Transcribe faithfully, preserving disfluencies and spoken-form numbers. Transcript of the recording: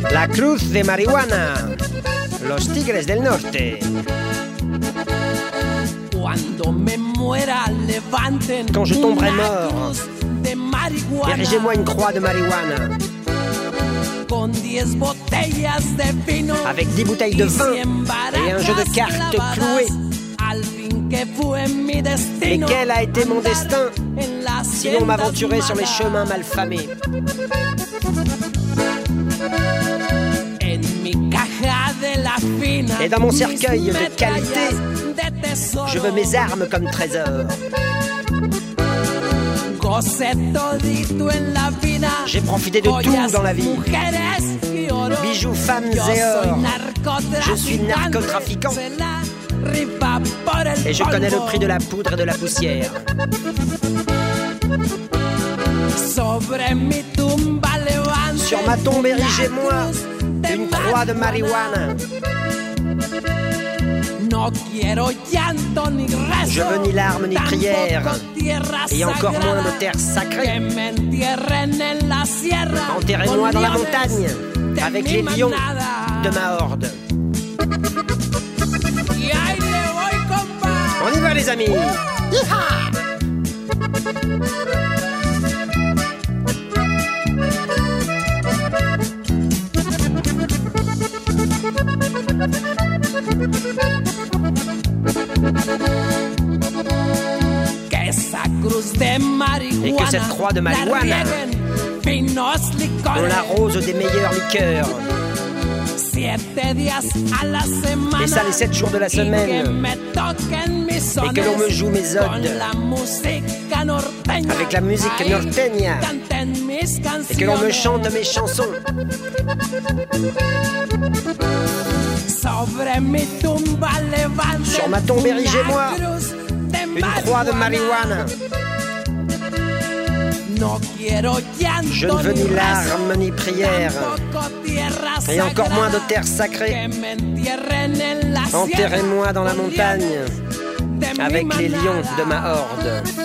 La Cruz de Marihuana, los Tigres del Norte. Quand je tomberai mort, érigez-moi une croix de marijuana avec dix bouteilles de vin et un jeu de cartes cloué. Et quel a été mon destin, sinon m'aventurer sur les chemins malfamés. Et dans mon cercueil de qualité, je veux mes armes comme trésor. J'ai profité de tout dans la vie. Bijoux, femmes et or. Je suis narcotrafiquant. Et je connais le prix de la poudre et de la poussière. Sur ma tombe, érigez-moi une croix de marijuana. Je veux ni larmes ni prières, et encore moins de terre sacrée. Enterrez-moi dans la montagne, avec les lions de ma horde. On y va les amis. Yeeha! Et que cette croix de marijuana, on l'arrose des meilleurs liqueurs. Et ça les sept jours de la semaine. Et que l'on me joue mes odes avec la musique norteña. Et que l'on me chante mes chansons. Sur ma tombe, érigez-moi une croix de marijuana. Je ne veux ni larmes ni prières, et encore moins de terre sacrée. Enterrez-moi dans la montagne avec les lions de ma horde.